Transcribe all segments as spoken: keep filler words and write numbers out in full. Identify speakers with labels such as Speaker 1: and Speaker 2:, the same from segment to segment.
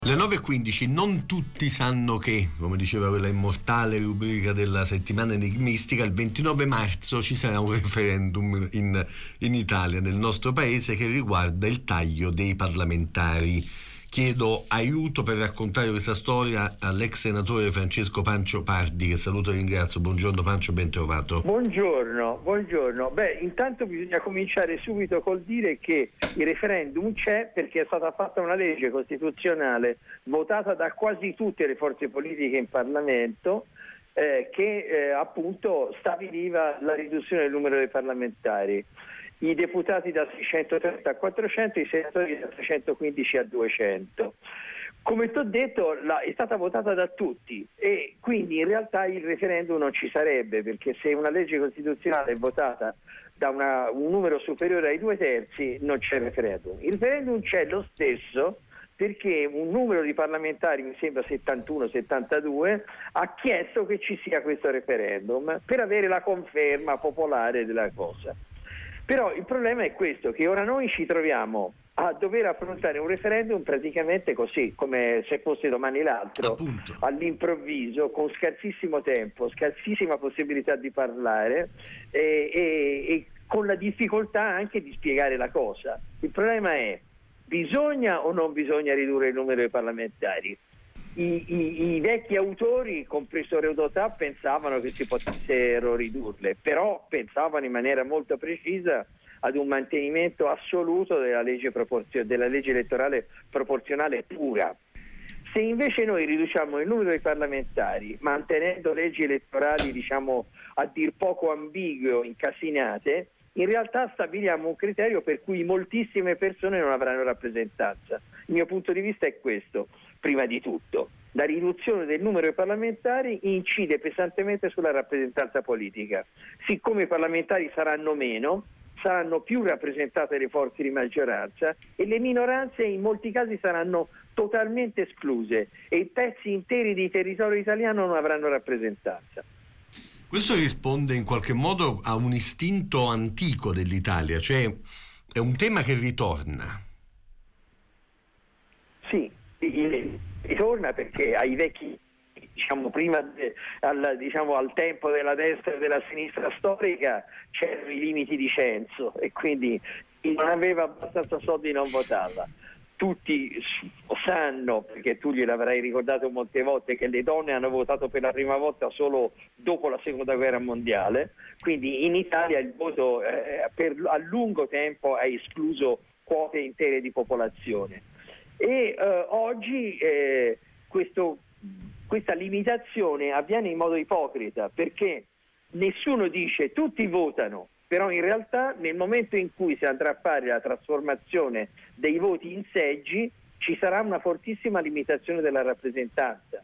Speaker 1: Le nove e quindici, non tutti sanno che, come diceva quella immortale rubrica della settimana enigmistica, il ventinove marzo ci sarà un referendum in, in Italia, nel nostro paese, che riguarda il taglio dei parlamentari. Chiedo aiuto per raccontare questa storia all'ex senatore Francesco Pancio Pardi, che saluto e ringrazio. Buongiorno Pancio, ben trovato.
Speaker 2: Buongiorno, buongiorno. Beh, intanto bisogna cominciare subito col dire che il referendum c'è perché è stata fatta una legge costituzionale votata da quasi tutte le forze politiche in Parlamento eh, che eh, appunto stabiliva la riduzione del numero dei parlamentari. I deputati da seicentotrenta a quattrocento, i senatori da trecentoquindici a duecento. Come ti ho detto, la, è stata votata da tutti e quindi in realtà il referendum non ci sarebbe, perché se una legge costituzionale è votata da una, un numero superiore ai due terzi non c'è referendum. Il referendum c'è lo stesso perché un numero di parlamentari, mi sembra settantuno settantadue, ha chiesto che ci sia questo referendum per avere la conferma popolare della cosa. Però il problema è questo, che ora noi ci troviamo a dover affrontare un referendum praticamente così, come se fosse domani l'altro,
Speaker 1: Appunto.
Speaker 2: All'improvviso, con scarsissimo tempo, scarsissima possibilità di parlare e, e, e con la difficoltà anche di spiegare la cosa. Il problema è, bisogna o non bisogna ridurre il numero dei parlamentari? I, i, i vecchi autori, compreso Rodotà, pensavano che si potessero ridurle, però pensavano in maniera molto precisa ad un mantenimento assoluto della legge, proporzio- della legge elettorale proporzionale pura. Se invece noi riduciamo il numero dei parlamentari mantenendo leggi elettorali, diciamo, a dir poco ambigue, incasinate, in realtà stabiliamo un criterio per cui moltissime persone non avranno rappresentanza. Il mio punto di vista è questo. Prima di tutto, la riduzione del numero dei parlamentari incide pesantemente sulla rappresentanza politica. Siccome i parlamentari saranno meno, saranno più rappresentate le forze di maggioranza e le minoranze in molti casi saranno totalmente escluse e i pezzi interi di territorio italiano non avranno rappresentanza.
Speaker 1: Questo risponde in qualche modo a un istinto antico dell'Italia, cioè è un tema che ritorna.
Speaker 2: Sì. Ritorna perché ai vecchi, diciamo prima de, al, diciamo, al tempo della destra e della sinistra storica c'erano i limiti di censo e quindi chi non aveva abbastanza soldi non votava. Tutti sanno, perché tu gliel'avrai ricordato molte volte, che le donne hanno votato per la prima volta solo dopo la seconda guerra mondiale, quindi in Italia il voto eh, per, a lungo tempo ha escluso quote intere di popolazione. E eh, oggi eh, questo, questa limitazione avviene in modo ipocrita perché nessuno dice tutti votano, però in realtà nel momento in cui si andrà a fare la trasformazione dei voti in seggi ci sarà una fortissima limitazione della rappresentanza.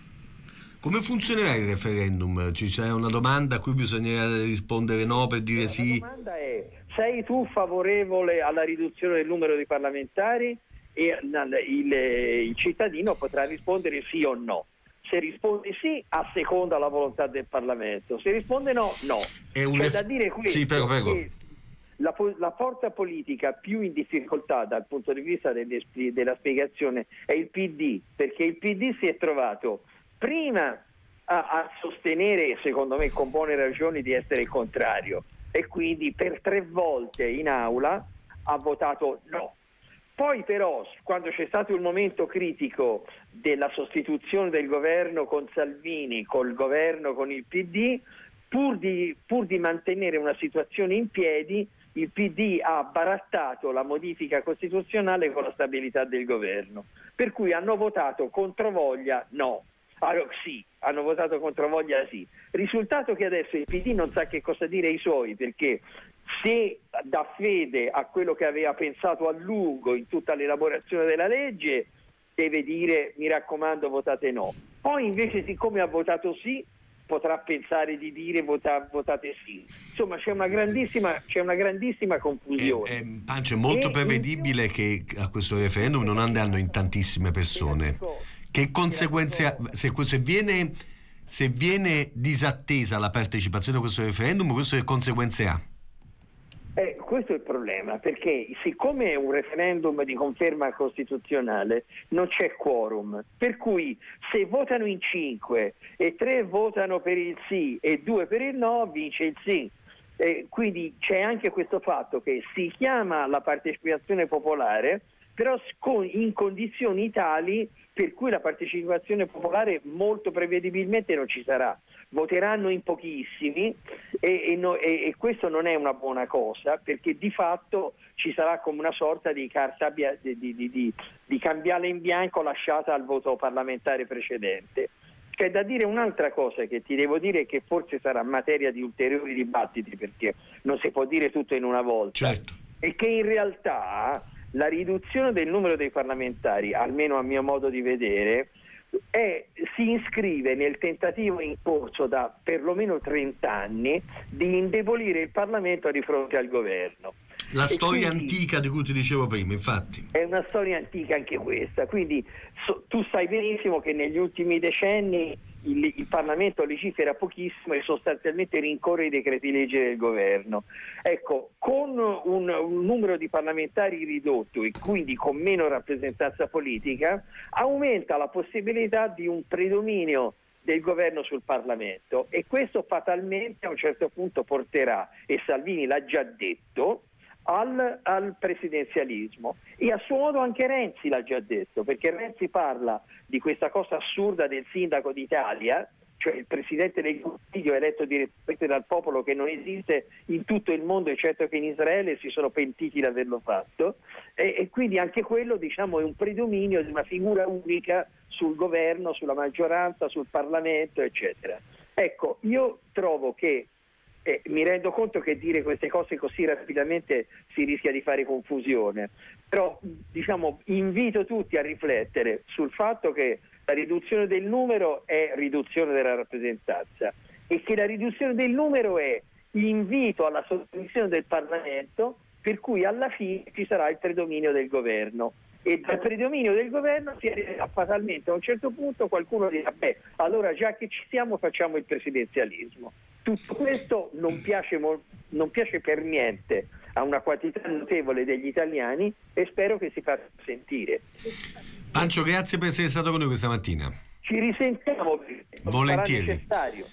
Speaker 1: Come funzionerà il referendum? Ci sarà una domanda a cui bisognerà rispondere no per dire
Speaker 2: la
Speaker 1: sì?
Speaker 2: La domanda è: sei tu favorevole alla riduzione del numero di parlamentari? E il, il cittadino potrà rispondere sì o no. Se risponde sì, asseconda la volontà del Parlamento. Se risponde no, no.
Speaker 1: È un
Speaker 2: C'è
Speaker 1: ref-
Speaker 2: da dire questo,
Speaker 1: sì, prego, prego.
Speaker 2: che la, la forza politica più in difficoltà dal punto di vista delle, della spiegazione è il P D, perché il P D si è trovato prima a, a sostenere, secondo me con buone ragioni, di essere il contrario e quindi per tre volte in aula ha votato no. Poi però, quando c'è stato il momento critico della sostituzione del governo con Salvini, col governo con il P D, pur di, pur di mantenere una situazione in piedi, il P D ha barattato la modifica costituzionale con la stabilità del governo. Per cui hanno votato controvoglia no. Allora, sì, hanno votato controvoglia sì. Risultato che adesso il P D non sa che cosa dire ai suoi, perché se dà fede a quello che aveva pensato a lungo in tutta l'elaborazione della legge, deve dire mi raccomando votate no. Poi invece, siccome ha votato sì, potrà pensare di dire vota, votate sì. Insomma c'è una grandissima, c'è una grandissima confusione.
Speaker 1: Eh, eh, Pancio, è molto
Speaker 2: e
Speaker 1: prevedibile
Speaker 2: più...
Speaker 1: che a questo referendum non andranno in tantissime persone. Che conseguenze, se, se viene se viene disattesa la partecipazione a questo referendum, questo che conseguenze ha?
Speaker 2: Eh, questo è il problema, perché siccome è un referendum di conferma costituzionale non c'è quorum, per cui se votano in cinque e tre votano per il sì e due per il no, vince il sì. Eh, quindi c'è anche questo fatto che si chiama la partecipazione popolare, però in condizioni tali per cui la partecipazione popolare molto prevedibilmente non ci sarà. Voteranno in pochissimi e, e, no, e, e questo non è una buona cosa, perché di fatto ci sarà come una sorta di carta di, di, di, di, di cambiale in bianco lasciata al voto parlamentare precedente. C'è da dire un'altra cosa che ti devo dire, che forse sarà materia di ulteriori dibattiti, perché non si può dire tutto in una volta,
Speaker 1: certo.
Speaker 2: E che in realtà la riduzione del numero dei parlamentari, almeno a mio modo di vedere, è, si iscrive nel tentativo in corso da perlomeno trenta anni di indebolire il Parlamento di fronte al governo.
Speaker 1: La
Speaker 2: E
Speaker 1: storia
Speaker 2: quindi,
Speaker 1: antica di cui ti dicevo prima, infatti.
Speaker 2: È una storia antica anche questa, quindi so, tu sai benissimo che negli ultimi decenni il, il Parlamento legifera pochissimo e sostanzialmente rincorre i decreti legge del governo. Ecco, con un, un numero di parlamentari ridotto e quindi con meno rappresentanza politica, aumenta la possibilità di un predominio del governo sul Parlamento, e questo fatalmente a un certo punto porterà, e Salvini l'ha già detto, Al, al presidenzialismo, e a suo modo anche Renzi l'ha già detto, perché Renzi parla di questa cosa assurda del sindaco d'Italia, cioè il presidente del Consiglio eletto direttamente dal popolo, che non esiste in tutto il mondo eccetto che in Israele, si sono pentiti di averlo fatto, e, e quindi anche quello, diciamo, è un predominio di una figura unica sul governo, sulla maggioranza, sul Parlamento, eccetera. Ecco, io trovo che Eh, mi rendo conto che dire queste cose così rapidamente si rischia di fare confusione, però diciamo invito tutti a riflettere sul fatto che la riduzione del numero è riduzione della rappresentanza, e che la riduzione del numero è invito alla sottomissione del Parlamento, per cui alla fine ci sarà il predominio del governo, e dal predominio del governo si arriverà fatalmente a un certo punto, qualcuno dirà beh, allora già che ci siamo facciamo il presidenzialismo. Tutto questo non piace, non piace per niente a una quantità notevole degli italiani, e spero che si faccia sentire.
Speaker 1: Pancio, grazie per essere stato con noi questa mattina.
Speaker 2: Ci risentiamo,
Speaker 1: volentieri.
Speaker 2: Sarà necessario.